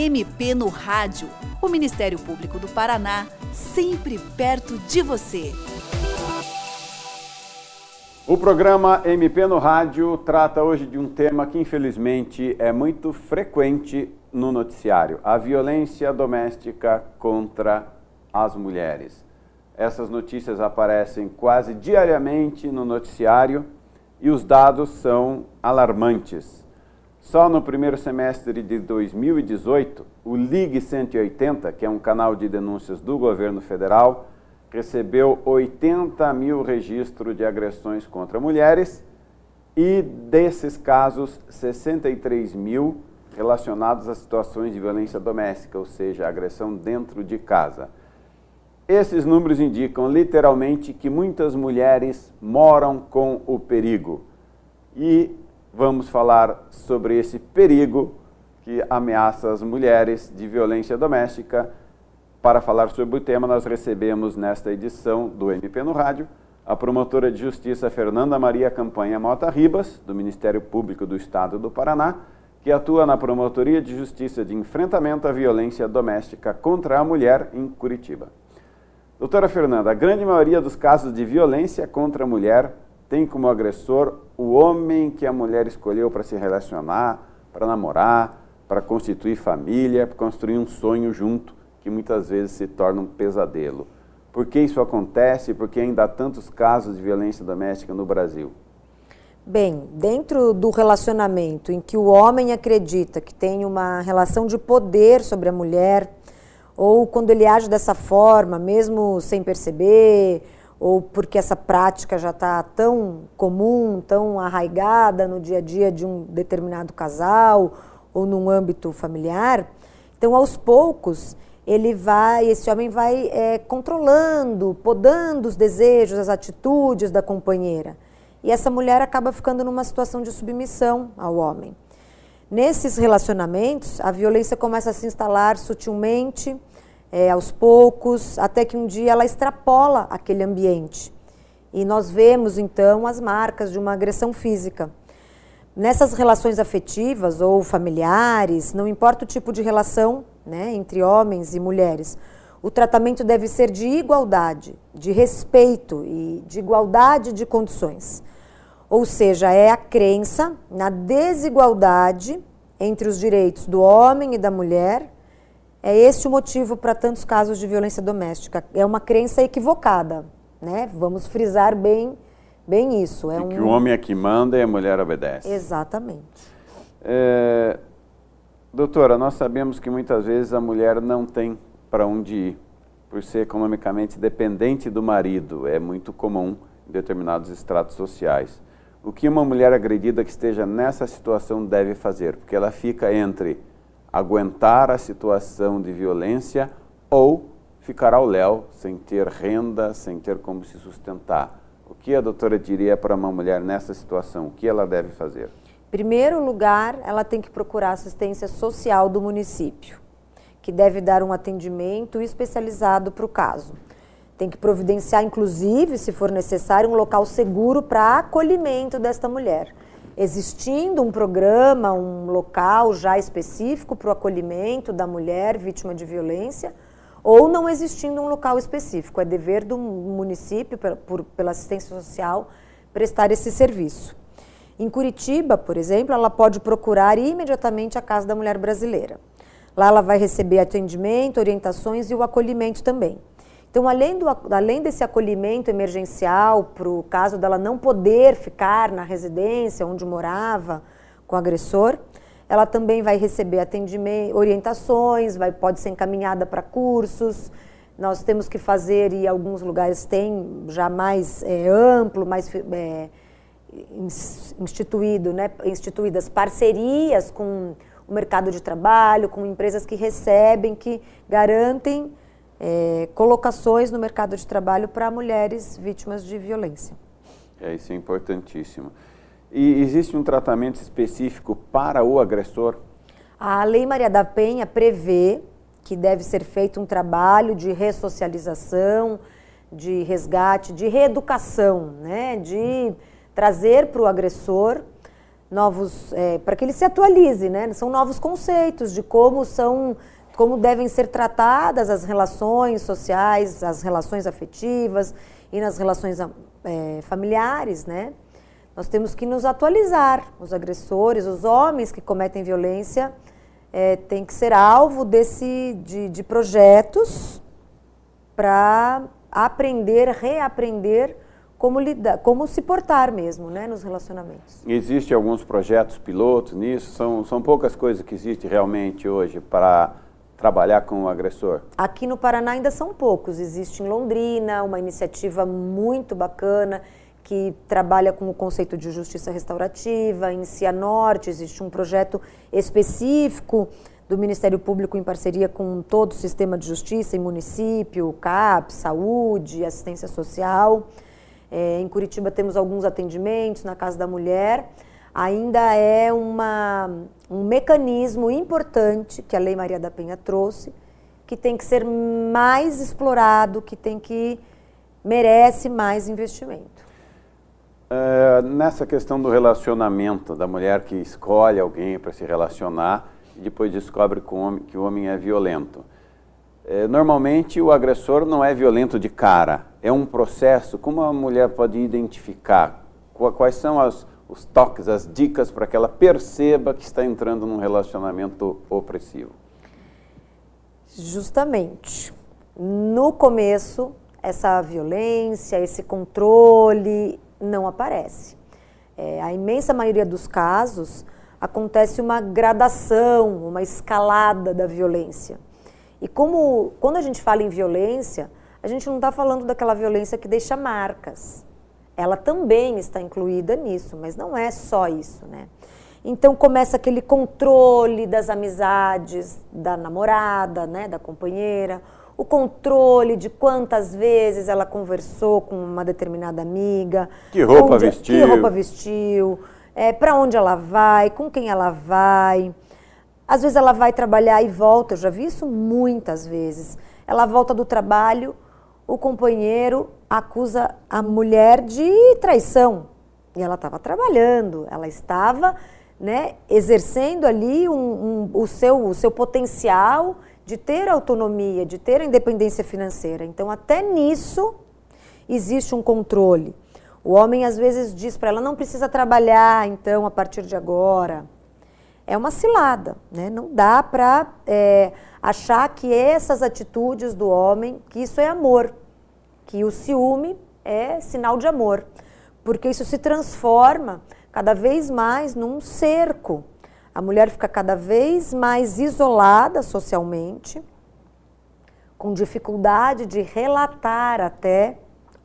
MP no Rádio, o Ministério Público do Paraná, sempre perto de você. O programa MP no Rádio trata hoje de um tema que infelizmente é muito frequente no noticiário: a violência doméstica contra as mulheres. Essas notícias aparecem quase diariamente no noticiário e os dados são alarmantes. Só no primeiro semestre de 2018, o Ligue 180, que é um canal de denúncias do governo federal, recebeu 80 mil registros de agressões contra mulheres e, desses casos, 63 mil relacionados a situações de violência doméstica, ou seja, agressão dentro de casa. Esses números indicam literalmente que muitas mulheres moram com o perigo. E vamos falar sobre esse perigo que ameaça as mulheres de violência doméstica. Para falar sobre o tema, nós recebemos nesta edição do MP no Rádio a promotora de Justiça Fernanda Maria Campanha Mota Ribas, do Ministério Público do Estado do Paraná, que atua na Promotoria de Justiça de Enfrentamento à Violência Doméstica contra a Mulher em Curitiba. Doutora Fernanda, a grande maioria dos casos de violência contra a mulher tem como agressor o homem que a mulher escolheu para se relacionar, para namorar, para constituir família, para construir um sonho junto, que muitas vezes se torna um pesadelo. Por que isso acontece? Por que ainda há tantos casos de violência doméstica no Brasil? Bem, dentro do relacionamento em que o homem acredita que tem uma relação de poder sobre a mulher, ou quando ele age dessa forma, mesmo sem perceber, ou porque essa prática já está tão comum, tão arraigada no dia a dia de um determinado casal, ou num âmbito familiar, então aos poucos esse homem vai controlando, podando os desejos, as atitudes da companheira. E essa mulher acaba ficando numa situação de submissão ao homem. Nesses relacionamentos, a violência começa a se instalar sutilmente, aos poucos, até que um dia ela extrapola aquele ambiente. E nós vemos, então, as marcas de uma agressão física. Nessas relações afetivas ou familiares, não importa o tipo de relação, né, entre homens e mulheres, o tratamento deve ser de igualdade, de respeito e de igualdade de condições. Ou seja, é a crença na desigualdade entre os direitos do homem e da mulher. É esse o motivo para tantos casos de violência doméstica. É uma crença equivocada, né? Vamos frisar bem isso. Que o homem é que manda e a mulher obedece. Exatamente. Doutora, nós sabemos que muitas vezes a mulher não tem para onde ir, por ser economicamente dependente do marido. É muito comum em determinados estratos sociais. O que uma mulher agredida que esteja nessa situação deve fazer? Porque ela fica entre aguentar a situação de violência ou ficar ao léu, sem ter renda, sem ter como se sustentar. O que a doutora diria para uma mulher nessa situação? O que ela deve fazer? Em primeiro lugar, ela tem que procurar assistência social do município, que deve dar um atendimento especializado para o caso. Tem que providenciar, inclusive, se for necessário, um local seguro para acolhimento desta mulher. Existindo um programa, um local já específico para o acolhimento da mulher vítima de violência, ou não existindo um local específico. É dever do município, pela assistência social, prestar esse serviço. Em Curitiba, por exemplo, ela pode procurar imediatamente a Casa da Mulher Brasileira. Lá ela vai receber atendimento, orientações e o acolhimento também. Então, além desse acolhimento emergencial, para o caso dela não poder ficar na residência onde morava com o agressor, ela também vai receber atendimento, orientações, pode ser encaminhada para cursos. Nós temos que fazer, e alguns lugares têm já mais amplo, mais instituído, né, instituídas parcerias com o mercado de trabalho, com empresas que recebem, que garantem colocações no mercado de trabalho para mulheres vítimas de violência. Isso é importantíssimo. E existe um tratamento específico para o agressor? A Lei Maria da Penha prevê que deve ser feito um trabalho de ressocialização, de resgate, de reeducação, né? De trazer para o agressor para que ele se atualize, né? São novos conceitos de como devem ser tratadas as relações sociais, as relações afetivas e nas relações familiares, né? Nós temos que nos atualizar. Os agressores, os homens que cometem violência, têm que ser alvo de projetos para aprender, reaprender como se portar mesmo, né, nos relacionamentos. Existem alguns projetos pilotos nisso? São poucas coisas que existem realmente hoje para trabalhar com o agressor? Aqui no Paraná ainda são poucos. Existe em Londrina uma iniciativa muito bacana que trabalha com o conceito de justiça restaurativa. Em Cianorte existe um projeto específico do Ministério Público em parceria com todo o sistema de justiça, em município, CAPS, saúde, assistência social. Em Curitiba temos alguns atendimentos na Casa da Mulher. Ainda é um mecanismo importante que a Lei Maria da Penha trouxe, que tem que ser mais explorado, merece mais investimento. Nessa questão do relacionamento, da mulher que escolhe alguém para se relacionar e depois descobre que o homem é violento. Normalmente o agressor não é violento de cara, é um processo. Como a mulher pode identificar? Quais são os toques, as dicas para que ela perceba que está entrando num relacionamento opressivo? Justamente. No começo, essa violência, esse controle não aparece. A imensa maioria dos casos acontece uma gradação, uma escalada da violência. E quando a gente fala em violência, a gente não está falando daquela violência que deixa marcas. Ela também está incluída nisso, mas não é só isso, né? Então começa aquele controle das amizades da namorada, né, da companheira, o controle de quantas vezes ela conversou com uma determinada amiga, que roupa vestiu, para onde ela vai, com quem ela vai. Às vezes ela vai trabalhar e volta, eu já vi isso muitas vezes. Ela volta do trabalho, o companheiro acusa a mulher de traição. E ela estava trabalhando, ela estava, né, exercendo ali o seu potencial de ter autonomia, de ter a independência financeira. Então, até nisso, existe um controle. O homem, às vezes, diz para ela, não precisa trabalhar, então, a partir de agora. É uma cilada, né? Não dá para achar que essas atitudes do homem, que isso é amor, que o ciúme é sinal de amor, porque isso se transforma cada vez mais num cerco. A mulher fica cada vez mais isolada socialmente, com dificuldade de relatar até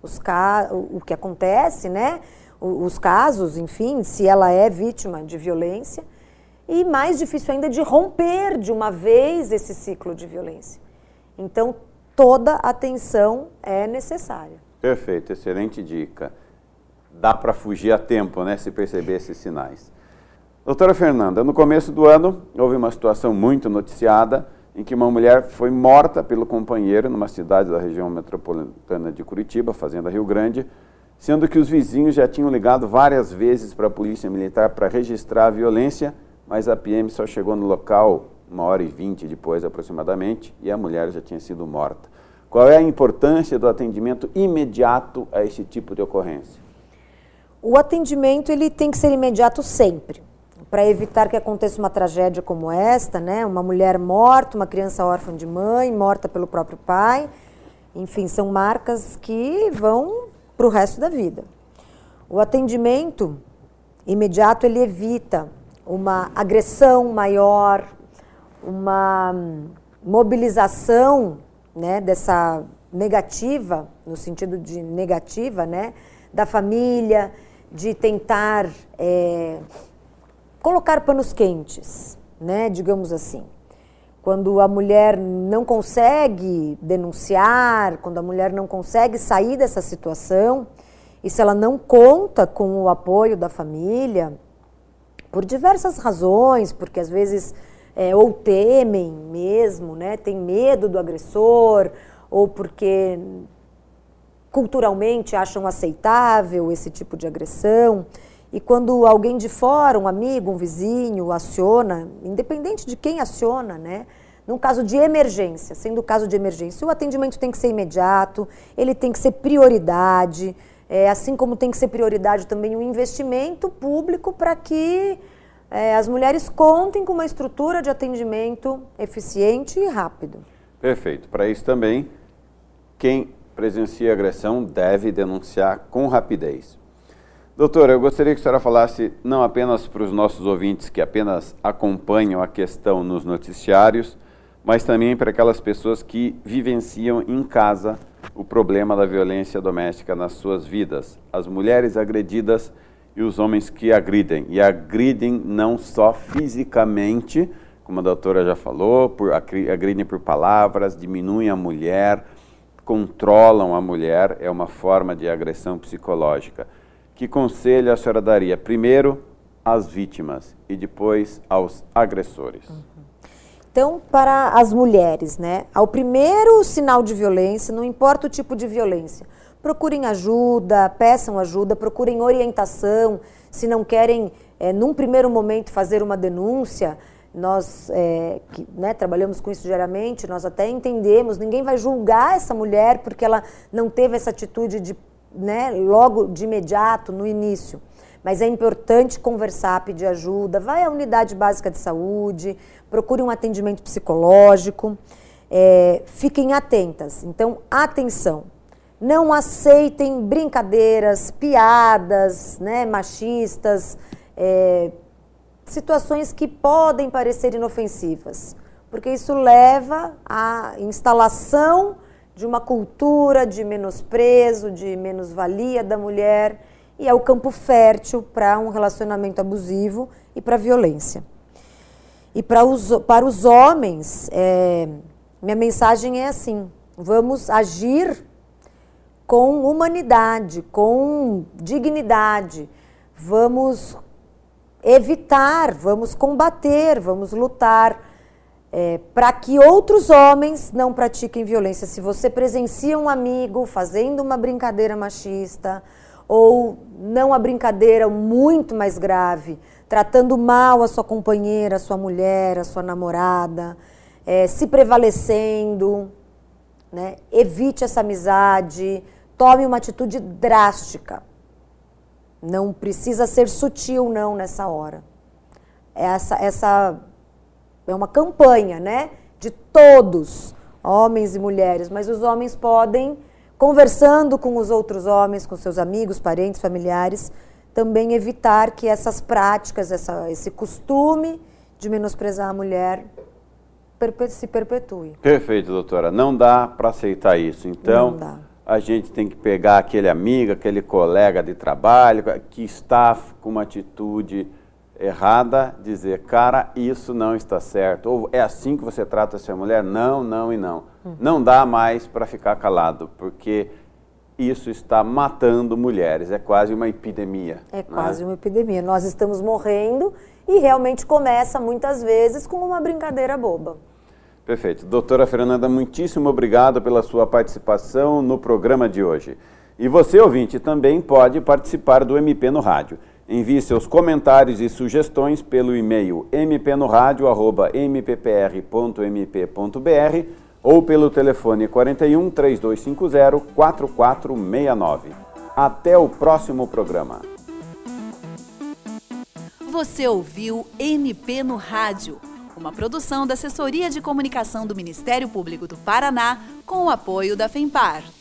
o que acontece, né? Os casos, enfim, se ela é vítima de violência. E mais difícil ainda de romper de uma vez esse ciclo de violência. Então, toda atenção é necessária. Perfeito, excelente dica. Dá para fugir a tempo, né, se perceber esses sinais. Doutora Fernanda, no começo do ano, houve uma situação muito noticiada em que uma mulher foi morta pelo companheiro numa cidade da região metropolitana de Curitiba, Fazenda Rio Grande, sendo que os vizinhos já tinham ligado várias vezes para a Polícia Militar para registrar a violência, mas a PM só chegou no local 1h20 depois aproximadamente e a mulher já tinha sido morta. Qual é a importância do atendimento imediato a esse tipo de ocorrência? O atendimento ele tem que ser imediato sempre, para evitar que aconteça uma tragédia como esta, né? Uma mulher morta, uma criança órfã de mãe, morta pelo próprio pai. Enfim, são marcas que vão para o resto da vida. O atendimento imediato ele evita uma agressão maior, uma mobilização, né, dessa negativa, no sentido de negativa, né, da família, de tentar colocar panos quentes, né, digamos assim. Quando a mulher não consegue denunciar, quando a mulher não consegue sair dessa situação, e se ela não conta com o apoio da família, por diversas razões, porque às vezes ou temem mesmo, né, tem medo do agressor, ou porque culturalmente acham aceitável esse tipo de agressão, E quando alguém de fora, um amigo, um vizinho, aciona, independente de quem aciona, né? Num caso de emergência, sendo o caso de emergência, o atendimento tem que ser imediato, ele tem que ser prioridade, assim como tem que ser prioridade também o investimento público para que as mulheres contem com uma estrutura de atendimento eficiente e rápido. Perfeito. Para isso também, quem presencia agressão deve denunciar com rapidez. Doutora, eu gostaria que a senhora falasse não apenas para os nossos ouvintes que apenas acompanham a questão nos noticiários, mas também para aquelas pessoas que vivenciam em casa o problema da violência doméstica nas suas vidas. As mulheres agredidas e os homens que agridem. E agridem não só fisicamente, como a doutora já falou, agridem por palavras, diminuem a mulher, controlam a mulher, é uma forma de agressão psicológica. Que conselho a senhora daria? Primeiro, às vítimas e depois aos agressores. Então, para as mulheres, né? Ao primeiro sinal de violência, não importa o tipo de violência, procurem ajuda, peçam ajuda, procurem orientação. Se não querem, num primeiro momento, fazer uma denúncia, nós que, né, trabalhamos com isso diariamente, nós até entendemos, ninguém vai julgar essa mulher porque ela não teve essa atitude de, né, logo de imediato, no início. Mas é importante conversar, pedir ajuda, vai à unidade básica de saúde, procure um atendimento psicológico, fiquem atentas. Então, atenção, não aceitem brincadeiras, piadas, né, machistas, situações que podem parecer inofensivas, porque isso leva à instalação de uma cultura de menosprezo, de menos-valia da mulher, e é o campo fértil para um relacionamento abusivo e para a violência. E para os homens, minha mensagem é assim: vamos agir com humanidade, com dignidade, vamos evitar, vamos combater, vamos lutar para que outros homens não pratiquem violência. Se você presencia um amigo fazendo uma brincadeira machista, ou não a brincadeira muito mais grave, tratando mal a sua companheira, a sua mulher, a sua namorada, se prevalecendo, né? Evite essa amizade, tome uma atitude drástica. Não precisa ser sutil, não, nessa hora. Essa é uma campanha, né, de todos, homens e mulheres, mas os homens podem, conversando com os outros homens, com seus amigos, parentes, familiares, também evitar que essas práticas, esse costume de menosprezar a mulher se perpetue. Perfeito, doutora. Não dá para aceitar isso. Então, a gente tem que pegar aquele amigo, aquele colega de trabalho que está com uma atitude errada, dizer, cara, isso não está certo. Ou é assim que você trata a sua mulher? Não, não e não. Não dá mais para ficar calado, porque isso está matando mulheres. É quase uma epidemia. É quase uma epidemia. Nós estamos morrendo e realmente começa muitas vezes com uma brincadeira boba. Perfeito. Doutora Fernanda, muitíssimo obrigado pela sua participação no programa de hoje. E você, ouvinte, também pode participar do MP no Rádio. Envie seus comentários e sugestões pelo e-mail mpnoradio@mppr.mp.br ou pelo telefone 41 3250 4469. Até o próximo programa. Você ouviu MP no Rádio, uma produção da Assessoria de Comunicação do Ministério Público do Paraná com o apoio da FEMPAR.